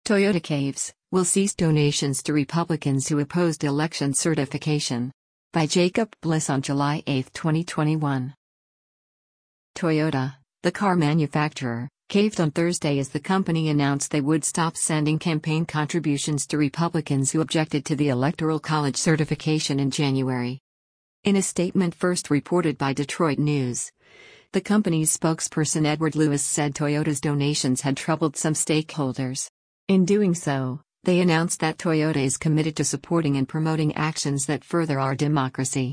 Toyota caves, will cease donations to Republicans who opposed election certification. By Jacob Bliss on July 8, 2021. Toyota, the car manufacturer, caved on Thursday as the company announced they would stop sending campaign contributions to Republicans who objected to the Electoral College certification in January. In a statement first reported by Detroit News, the company's spokesperson Edward Lewis said Toyota's donations had troubled some stakeholders. In doing so, they announced that Toyota is committed to supporting and promoting actions that further our democracy.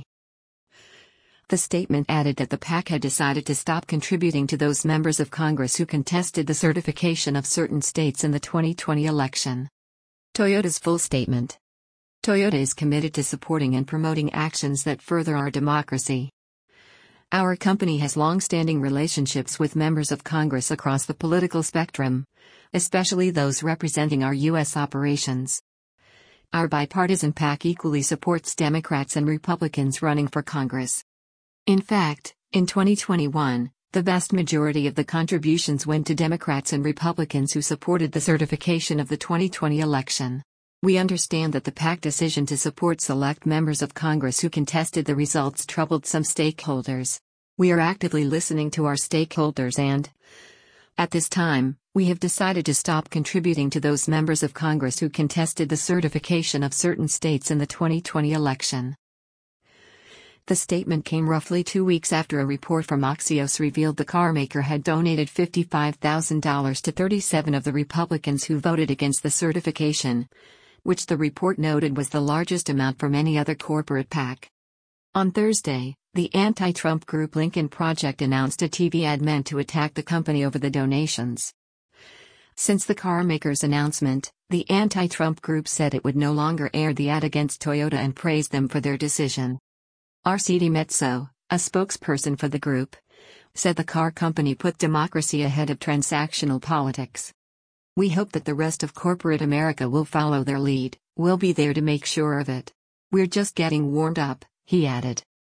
The statement added that the PAC had decided to stop contributing to those members of Congress who contested the certification of certain states in the 2020 election. Toyota's full statement. Toyota is committed to supporting and promoting actions that further our democracy. Our company has long-standing relationships with members of Congress across the political spectrum, especially those representing our U.S. operations. Our bipartisan PAC equally supports Democrats and Republicans running for Congress. In fact, in 2021, the vast majority of the contributions went to Democrats and Republicans who supported the certification of the 2020 election. We understand that the PAC decision to support select members of Congress who contested the results troubled some stakeholders. We are actively listening to our stakeholders and, at this time, we have decided to stop contributing to those members of Congress who contested the certification of certain states in the 2020 election. The statement came roughly 2 weeks after a report from Axios revealed the carmaker had donated $55,000 to 37 of the Republicans who voted against the certification, which the report noted was the largest amount from any other corporate PAC. On Thursday, the anti-Trump group Lincoln Project announced a TV ad meant to attack the company over the donations. Since the carmaker's announcement, the anti-Trump group said it would no longer air the ad against Toyota and praised them for their decision. RC DiMezzo, a spokesperson for the group, said the car company put democracy ahead of transactional politics. We hope that the rest of corporate America will follow their lead. We'll be there to make sure of it. We're just getting warmed up, he added.